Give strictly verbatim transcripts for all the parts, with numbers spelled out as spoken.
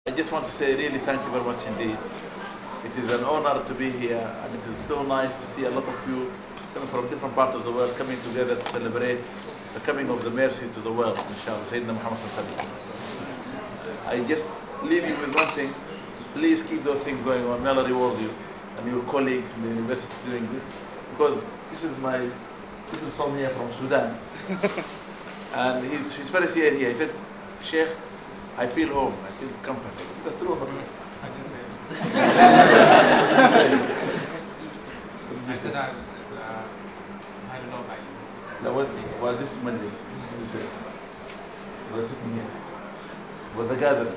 I just want to say really thank you very much indeed. It is an honor to be here, and it is so nice to see a lot of you coming from different parts of the world coming together to celebrate the coming of the mercy to the world, inshallah, Sayyidina Muhammad sallallahu alaihi wasallam. I just leave you with one thing. Please keep those things going on. May Allah reward you and your colleagues in the university doing this, because this is my little son here from Sudan, and he's, he's very sincere here. He said, Sheikh, I feel home, I feel comfortable. That's true. I can say it. I said I, uh, I don't know how you say it. Now what, well, this is Majlis. This is, we're sitting here. With the gathering.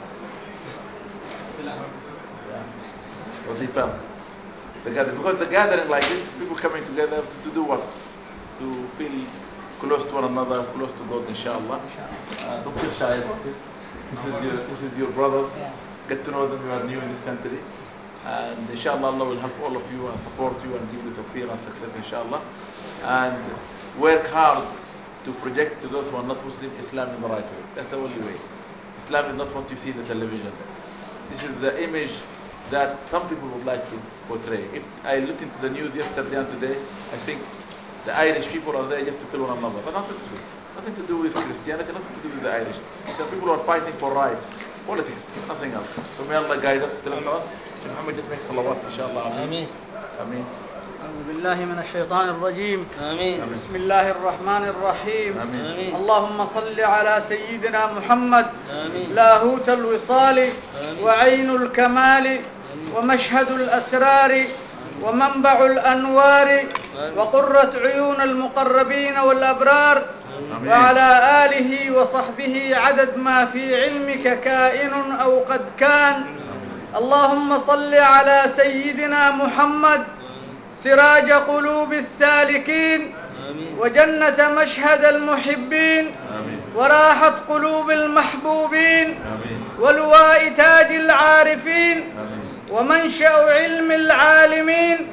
Yeah. What he found. The gathering. Because the gathering like this, people coming together to, to do what? To feel close to one another, close to God, inshallah. Uh, don't feel shy about it. This is your, this is your brothers. Get to know them. You are new in this country. And inshallah Allah will help all of you and support you and give you tawfiq and success, inshallah. And work hard to project to those who are not Muslim Islam in the right way. That's the only way. Islam is not what you see in the television. This is the image that some people would like to portray. If I listened to the news yesterday and today, I think the Irish people are there just to kill one another. But nothing to do. Nothing to do with Christianity, nothing to do with the Irish. The people who are fighting for rights, politics, nothing else. So may Allah guide us, tell us. Muhammad just make salawat, inshallah. Ameen. Ameen. أعوذ بالله من الشيطان الرجيم. آمين. بسم الله الرحمن الرحيم. آمين. اللهم صل على سيدنا محمد. لاهوت الوصال وعين الكمال ومشهد الأسرار ومنبع الأنوار وقرة عيون المقربين والأبرار وعلى آله وصحبه عدد ما في علمك كائن أو قد كان. اللهم صل على سيدنا محمد سراج قلوب السالكين وجنة مشهد المحبين وراحة قلوب المحبوبين ولواء تاج العارفين ومنشأ علم العالمين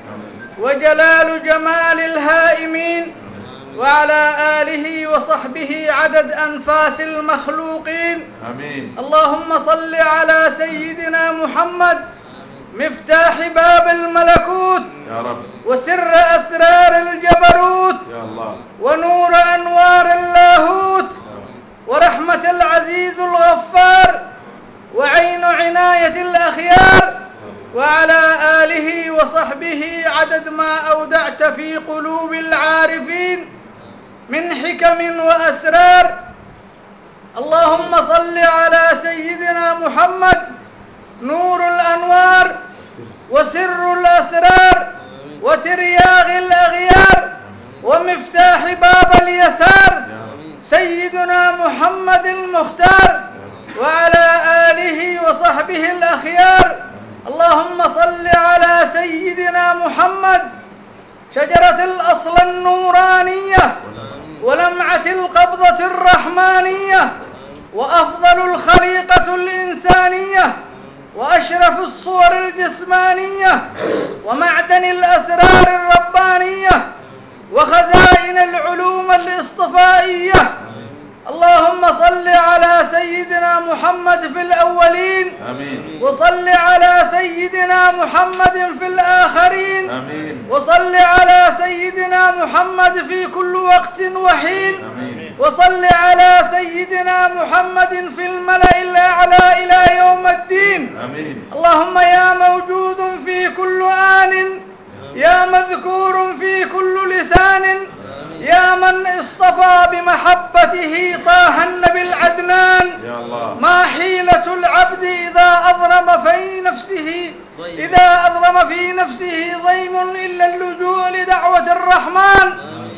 وجلال جمال الهائمين وعلى آله وصحبه عدد أنفاس المخلوقين. آمين. اللهم صل على سيدنا محمد مفتاح باب الملكوت يا رب وسر أسرار الجبروت يا الله ونور أنوار اللاهوت ورحمة العزيز الغفار وعين عناية الأخيار وعلى آله وصحبه عدد ما أودعت في قلوب العارفين من حكم وأسرار. اللهم صل على سيدنا محمد نور الأنوار وسر الأسرار وترياغ الأغيار ومفتاح باب اليسار سيدنا محمد المختار وعلى آله وصحبه الأخيار. اللهم صل على سيدنا محمد شجرة الأصل النورانية ولمعة القبضة الرحمانية وأفضل الخليقة الإنسانية وأشرف الصور الجسمانية ومعدن الأسرار الربانية وخزائن العلوم الاصطفائية. اللهم صل على سيدنا محمد في الأولين. آمين. وصل على سيدنا محمد في الآخرين. آمين. وصل على سيدنا محمد في كل وقت وحين. آمين. وصل على سيدنا محمد في الملأ الأعلى إلى يوم الدين. آمين. اللهم يا موجود في كل آن يا مذكور في كل لسان يا من اصطفى بمحبته طه النبي العدنان. يا الله. ما حيلة العبد إذا أضرم في نفسه إذا أضرم في نفسه ضيم إلا اللجوء لدعوة الرحمن.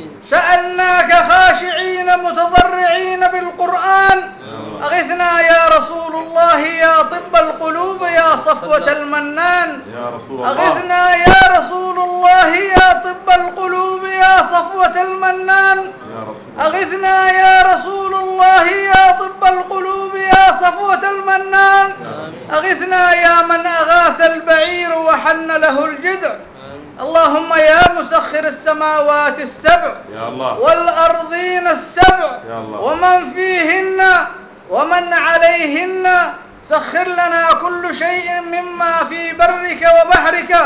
سألناك خاشعين متضرعين بالقرآن. أغثنا يا رسول الله يا طب القلوب يا صفوة المنان. يا رسول الله. أغثنا يا رسول الله يا طب القلوب يا صفوة المنان. يا رسول الله. أغثنا يا رسول الله يا طب القلوب يا صفوة المنان. أغثنا يا من أغاث البعير وحن له الجدع. اللهم يا مسخر السماوات السبع يا الله. والأرضين السبع يا الله. ومن فيهن ومن عليهن سخر لنا كل شيء مما في برك وبحرك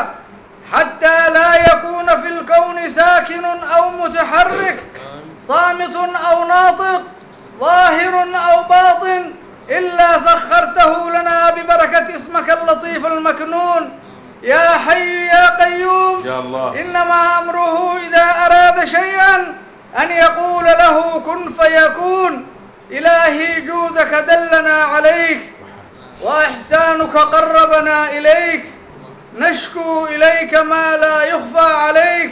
حتى لا يكون في الكون ساكن أو متحرك، صامت أو ناطق، ظاهر أو باطن، إلا سخرته لنا ببركة اسمك اللطيف المكنون. يا حي يا قيوم يا الله. إنما أمره إذا أراد شيئا أن يقول له كن فيكون. إلهي جودك دلنا عليك وإحسانك قربنا إليك، نشكو إليك ما لا يخفى عليك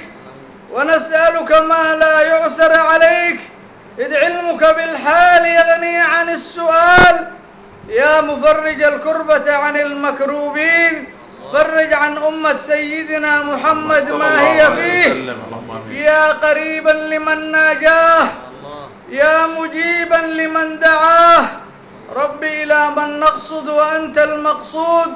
ونسألك ما لا يعسر عليك، إذ علمك بالحال يغني عن السؤال. يا مفرج الكربة عن المكروبين، فرج عن أمة سيدنا محمد ما هي فيه. يا قريبا لمن ناجاه، يا مجيبا لمن دعاه، رب إلى من نقصد وأنت المقصود،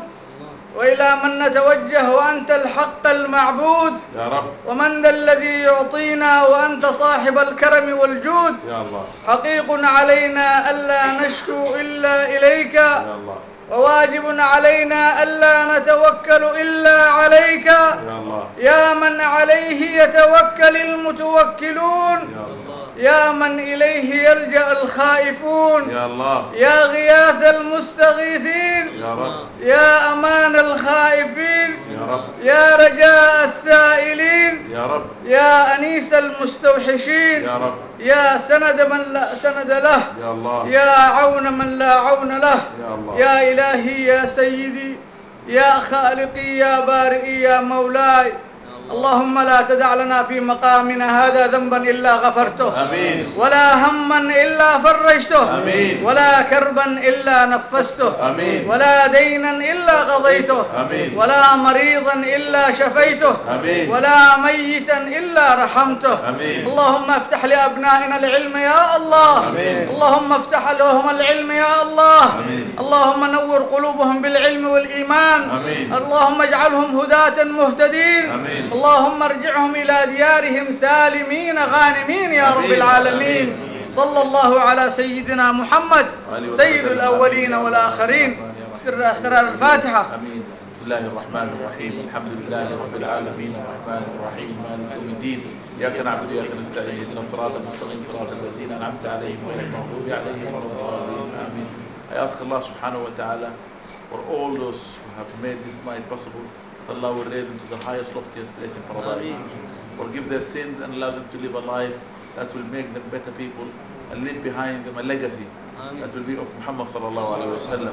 وإلى من نتوجه وأنت الحق المعبود. يا رب. ومن ذا الذي يعطينا وأنت صاحب الكرم والجود. يا الله. حقيق علينا ألا نشكو إلا إليك، يا الله. وواجب علينا ألا نتوكل إلا عليك. يا الله. يا من عليه يتوكل المتوكلون، يا الله. يا من إليه يلجأ الخائفون. يا الله. يا غياث المستغيثين، يا رب. يا أمان الخائفين، يا رب. يا رجاء السائلين، يا رب. يا أنيس المستوحشين، يا رب. يا سند من لا سند له، يا الله. يا عون من لا عون له. يا الله. يا إلهي يا سيدي يا خالقي يا بارئي يا مولاي، اللهم لا تدع لنا في مقامنا هذا ذنبا إلا غفرته، آمين. ولا هما إلا فرجته، آمين. ولا كربا إلا نفسته، آمين. ولا دينا إلا قضيته، آمين. ولا مريضا إلا شفيته، آمين. ولا ميتا إلا رحمته. آمين. اللهم افتح لأبنائنا العلم يا الله. آمين. اللهم افتح لهم العلم يا الله. آمين. اللهم نور قلوبهم بالعلم والإيمان. آمين. اللهم اجعلهم هداة مهتدين. آمين. اللهم ارجعهم إلى ديارهم سالمين غانمين يا رب العالمين. صلى الله على سيدنا محمد سيد الأولين والآخرين. سر أسرار الفاتحة. آمين. بسم الله الرحمن الرحيم، الحمد لله رب العالمين الرحمن الرحيم مالك يوم الدين، إياك نعبد وإياك نستعين، اهدنا الصراط المستقيم صراط الذين أنعمت عليهم غير المغضوب عليهم ولا الضالين. آمين. I ask Allah subhanahu wa ta'ala for all those who have made this night possible, Allah will raise them to the highest, loftiest place in paradise. Forgive their sins and allow them to live a life that will make them better people and leave behind them a legacy that will be of Muhammad sallallahu alayhi wa sallam.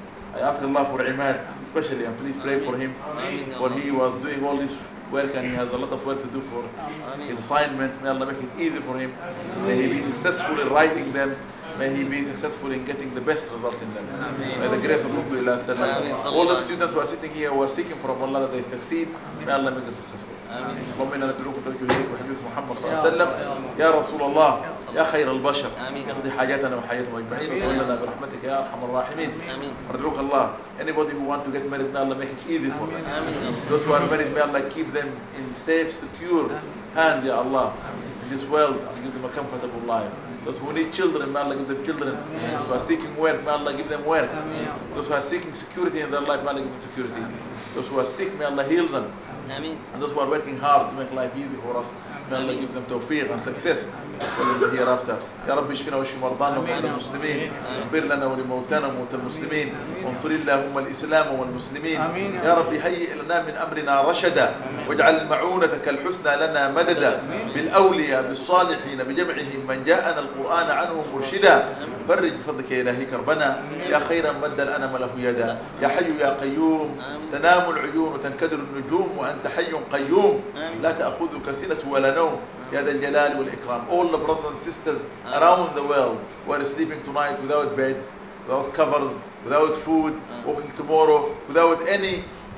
I ask Allah for Imad especially, and please pray for him, for he was doing all this work and he has a lot of work to do for his assignment. May Allah make it easy for him. May he be successful in writing them. May he be successful in getting the best result in them. May the grace of Rasulullah, all the students who are sitting here who are seeking from Allah that they succeed, may Allah make them successful. اللهم إنا ندعوك وتوجه إليك وحبيبك محمد صلى الله عليه وسلم. يا رسول الله يا خير البشر، اقضي حاجاتنا وحياتهم أجمعين وتولنا برحمتك يا أرحم الراحمين. ندعوك الله. Anybody who want to get married, may Allah make it easy for them. Those who are married, may Allah keep them in safe, secure hands, Ya Allah, in this world, and give them a comfortable life. Those who need children, may Allah give them children. Those who are seeking work, may Allah give them work. Those who are seeking security in their life, may Allah give them security. Those who are sick, may Allah heal them. And those who are working hard to make life easy for us, may Allah give them tawfiq and success for the hereafter. يا رب اشفنا واشف مرضانا ومرضى المسلمين، اغفر لنا ولموتانا وموتى المسلمين، وانصر اللهم الاسلام والمسلمين. يا رب هيئ لنا من امرنا رشدا، واجعل معونتك الحسنى لنا مددا، بالاولياء بالصالحين بجمعهم من جاءنا القران عنهم مرشدا. فرج بفضلك يا الهي كربنا، يا خيرا مد الانم له يدا، يا حي يا قيوم، تنام العيون وتنكدر النجوم وانت حي قيوم، لا تاخذك سنه ولا نوم يا ذا الجلال والإكرام. All the brothers and sisters around the world who are sleeping tonight without beds, without covers, without food, walking tomorrow without any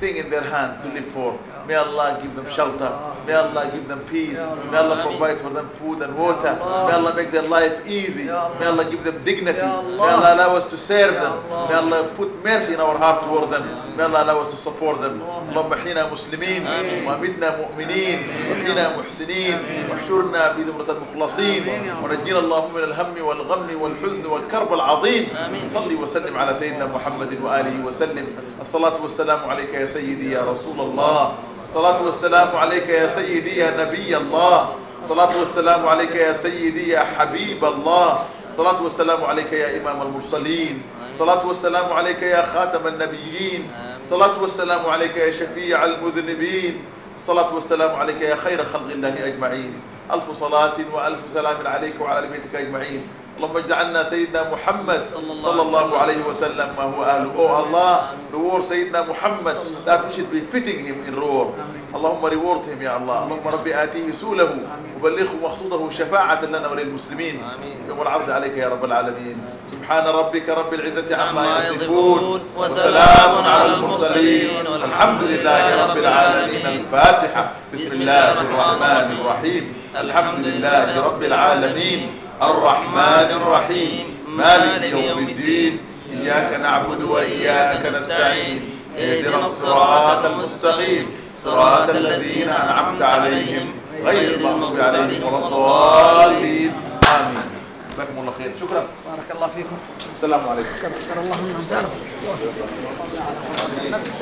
thing in their hand to live for. May Allah give them shelter. May Allah give them peace. May Allah provide for them food and water. May Allah make their life easy. May Allah give them dignity. May Allah allow us to serve them. May Allah put mercy in our heart toward them. May Allah allow us to support them. اللهم احينا مسلمين وامتنا مؤمنين وحينا محسنين واحشرنا في زمرة المخلصين ونجينا اللهم من الهم والغم والحزن والكرب العظيم. صلي وسلم على سيدنا محمد وآله وسلم. الصلاة والسلام عليك يا سيدي يا رسول الله. الصلاة والسلام عليك يا سيدي يا نبي الله. الصلاة والسلام عليك يا سيدي يا حبيب الله. الصلاة والسلام عليك يا إمام المرسلين. الصلاة والسلام عليك يا خاتم النبيين. الصلاة والسلام عليك يا شفيع المذنبين. الصلاة والسلام عليك يا خير خلق الله أجمعين. ألف صلاة وألف سلام عليك وعلى بيتك أجمعين. اللهم اجعلنا سيدنا محمد صلى الله عليه وسلم ما هو أهله. Oh Allah, reward سيدنا محمد that we should be fitting him in reward. اللهم reward him يا الله. اللهم ربي آتيه سوله وبلغه مقصوده شفاعة لنا وللمسلمين يوم العرض عليك يا رب العالمين. سبحان ربك رب العزة عما يصفون وسلام على المرسلين والحمد لله رب العالمين. الفاتحة. بسم الله الرحمن الرحيم. الحمد لله رب العالمين الرحمن الرحيم مالك يوم الدين. إياك نعبد وإياك نستعين. اهدنا الصراط المستقيم صراط الذين أنعمت عليهم غير المغضوب عليهم ولا الضالين. آمين. جزاكم الله خير. شكرا. بارك الله فيكم. السلام عليكم. شكر الله من